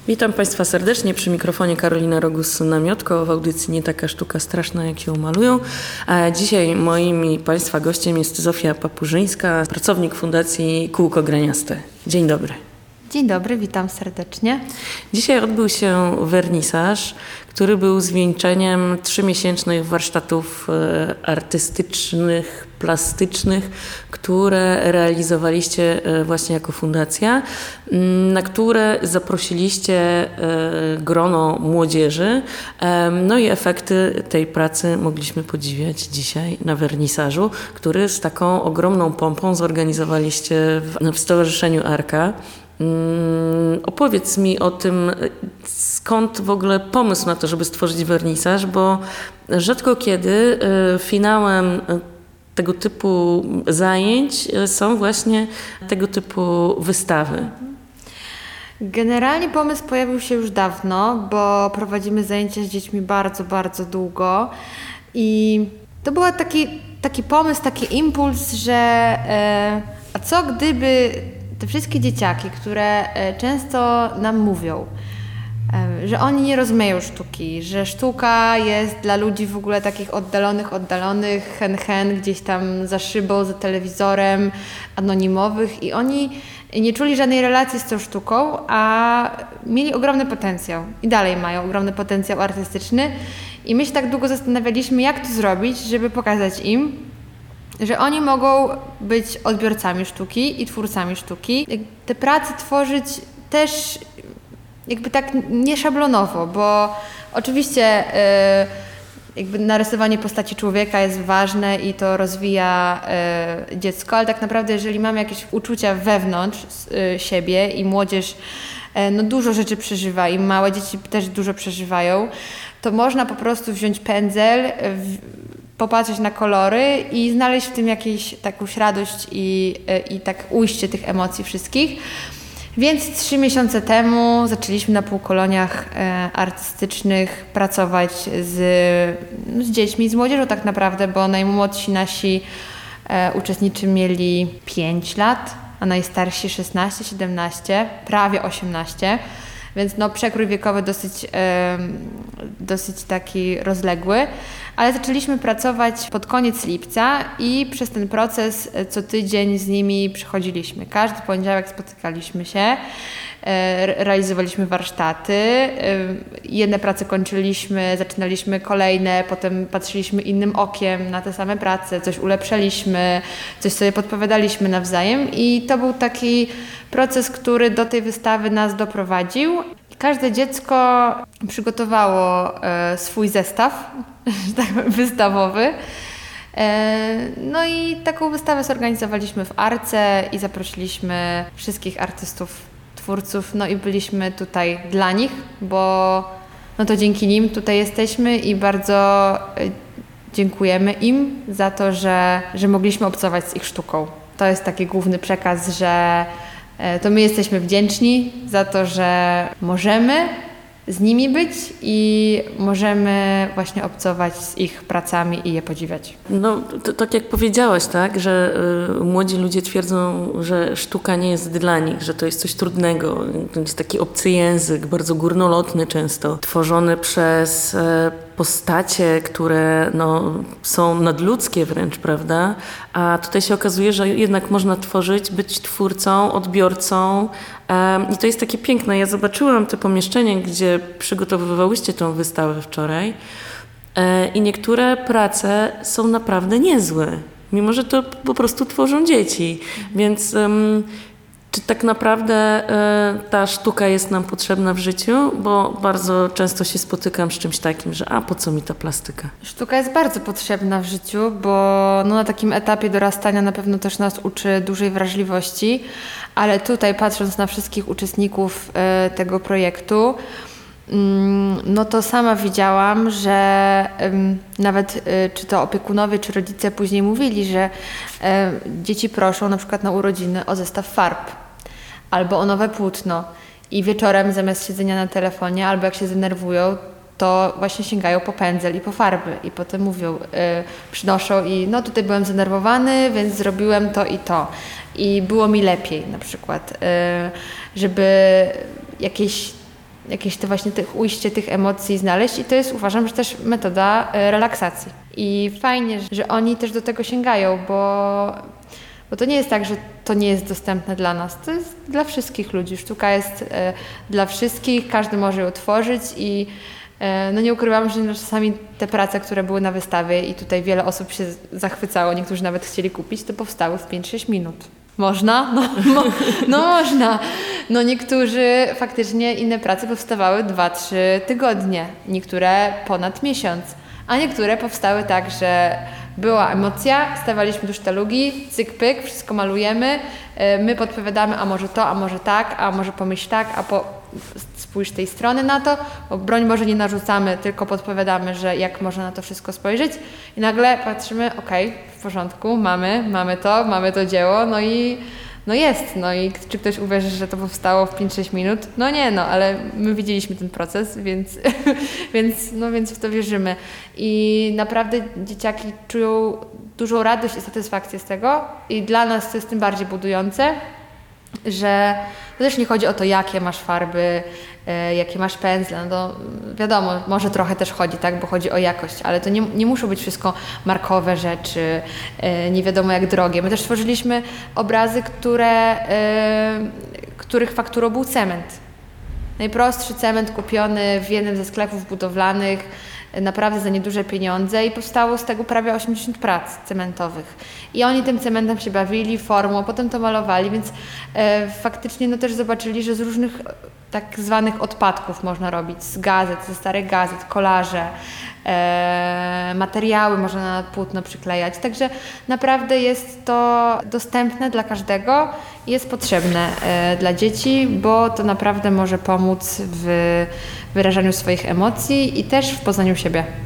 Witam Państwa serdecznie, przy mikrofonie Karolina Rogus-Namiotko w audycji Nie taka sztuka straszna, jak ją malują. A dzisiaj moim i Państwa gościem jest Zofia Papurzyńska, pracownik Fundacji Kółko Graniaste. Dzień dobry. Dzień dobry, witam serdecznie. Dzisiaj odbył się wernisaż, który był zwieńczeniem 3-miesięcznych warsztatów artystycznych, plastycznych, które realizowaliście właśnie jako fundacja, na które zaprosiliście grono młodzieży. No i efekty tej pracy mogliśmy podziwiać dzisiaj na wernisażu, który z taką ogromną pompą zorganizowaliście w Stowarzyszeniu Arka. Opowiedz mi o tym, skąd w ogóle pomysł na to, żeby stworzyć wernisaż, bo rzadko kiedy finałem tego typu zajęć są właśnie tego typu wystawy. Generalnie pomysł pojawił się już dawno, bo prowadzimy zajęcia z dziećmi bardzo, bardzo długo i to był taki pomysł, taki impuls, że a co gdyby te wszystkie dzieciaki, które często nam mówią, że oni nie rozumieją sztuki, że sztuka jest dla ludzi w ogóle takich oddalonych, hen, gdzieś tam za szybą, za telewizorem, anonimowych i oni nie czuli żadnej relacji z tą sztuką, a mieli ogromny potencjał i dalej mają ogromny potencjał artystyczny i my się tak długo zastanawialiśmy, jak to zrobić, żeby pokazać im, że oni mogą być odbiorcami sztuki i twórcami sztuki. Te prace tworzyć też jakby tak nieszablonowo, bo oczywiście jakby narysowanie postaci człowieka jest ważne i to rozwija dziecko, ale tak naprawdę jeżeli mamy jakieś uczucia wewnątrz siebie i młodzież dużo rzeczy przeżywa i małe dzieci też dużo przeżywają, to można po prostu wziąć pędzel, popatrzeć na kolory i znaleźć w tym jakąś radość i tak ujście tych emocji wszystkich. Więc 3 miesiące temu zaczęliśmy na półkoloniach artystycznych pracować z dziećmi, z młodzieżą tak naprawdę, bo najmłodsi nasi uczestnicy mieli 5 lat, a najstarsi 16, 17, prawie 18. Więc przekrój wiekowy dosyć taki rozległy, ale zaczęliśmy pracować pod koniec lipca i przez ten proces co tydzień z nimi przychodziliśmy. Każdy poniedziałek spotykaliśmy się, realizowaliśmy warsztaty, jedne prace kończyliśmy, zaczynaliśmy kolejne, potem patrzyliśmy innym okiem na te same prace, coś ulepszaliśmy, coś sobie podpowiadaliśmy nawzajem i to był taki proces, który do tej wystawy nas doprowadził. Każde dziecko przygotowało swój zestaw wystawowy. No i taką wystawę zorganizowaliśmy w Arce i zaprosiliśmy wszystkich artystów, twórców, no i byliśmy tutaj dla nich, bo to dzięki nim tutaj jesteśmy i bardzo dziękujemy im za to, że mogliśmy obcować z ich sztuką. To jest taki główny przekaz, że to my jesteśmy wdzięczni za to, że możemy z nimi być i możemy właśnie obcować z ich pracami i je podziwiać. To tak jak powiedziałaś, tak, że młodzi ludzie twierdzą, że sztuka nie jest dla nich, że to jest coś trudnego. To jest taki obcy język, bardzo górnolotny często, tworzony przez postacie, które są nadludzkie wręcz, prawda? A tutaj się okazuje, że jednak można tworzyć, być twórcą, odbiorcą. I to jest takie piękne. Ja zobaczyłam te pomieszczenie, gdzie przygotowywałyście tą wystawę wczoraj i niektóre prace są naprawdę niezłe, mimo że to po prostu tworzą dzieci. Więc czy tak naprawdę ta sztuka jest nam potrzebna w życiu? Bo bardzo często się spotykam z czymś takim, że po co mi ta plastyka? Sztuka jest bardzo potrzebna w życiu, bo na takim etapie dorastania na pewno też nas uczy dużej wrażliwości, ale tutaj patrząc na wszystkich uczestników tego projektu, to sama widziałam, że nawet czy to opiekunowie, czy rodzice później mówili, że dzieci proszą na przykład na urodziny o zestaw farb albo o nowe płótno i wieczorem zamiast siedzenia na telefonie albo jak się zdenerwują, to właśnie sięgają po pędzel i po farby i potem mówią, przynoszą i tutaj byłem zdenerwowany, więc zrobiłem to i to i było mi lepiej na przykład, żeby jakieś jakieś te właśnie ujście tych emocji znaleźć i to jest, uważam, że też metoda relaksacji. I fajnie, że oni też do tego sięgają, bo to nie jest tak, że to nie jest dostępne dla nas. To jest dla wszystkich ludzi. Sztuka jest dla wszystkich, każdy może ją tworzyć i no nie ukrywam, że czasami te prace, które były na wystawie i tutaj wiele osób się zachwycało, niektórzy nawet chcieli kupić, to powstały w 5-6 minut. Można? No można. No niektórzy faktycznie inne prace powstawały 2-3 tygodnie, niektóre ponad miesiąc, a niektóre powstały tak, że była emocja, stawaliśmy tu sztalugi, cyk pyk, wszystko malujemy, my podpowiadamy, a może to, a może tak, a może pomyśl tak, spójrz tej strony na to, bo broń może nie narzucamy, tylko podpowiadamy, że jak można na to wszystko spojrzeć i nagle patrzymy, okej, w porządku, mamy to dzieło, no i czy ktoś uwierzy, że to powstało w 5-6 minut? No nie, ale my widzieliśmy ten proces, więc w to wierzymy. I naprawdę dzieciaki czują dużą radość i satysfakcję z tego i dla nas to jest tym bardziej budujące, że to też nie chodzi o to, jakie masz farby, jakie masz pędzle, no to wiadomo, może trochę też chodzi, tak, bo chodzi o jakość, ale to nie muszą być wszystko markowe rzeczy, nie wiadomo jak drogie. My też tworzyliśmy obrazy, których fakturą był cement. Najprostszy cement kupiony w jednym ze sklepów budowlanych, naprawdę za nieduże pieniądze i powstało z tego prawie 80 prac cementowych. I oni tym cementem się bawili, formą, potem to malowali, więc faktycznie no też zobaczyli, że z różnych tak zwanych odpadków można robić, z gazet, ze starych gazet, kolaże, materiały można na płótno przyklejać. Także naprawdę jest to dostępne dla każdego i jest potrzebne dla dzieci, bo to naprawdę może pomóc w wyrażaniu swoich emocji i też w poznaniu siebie.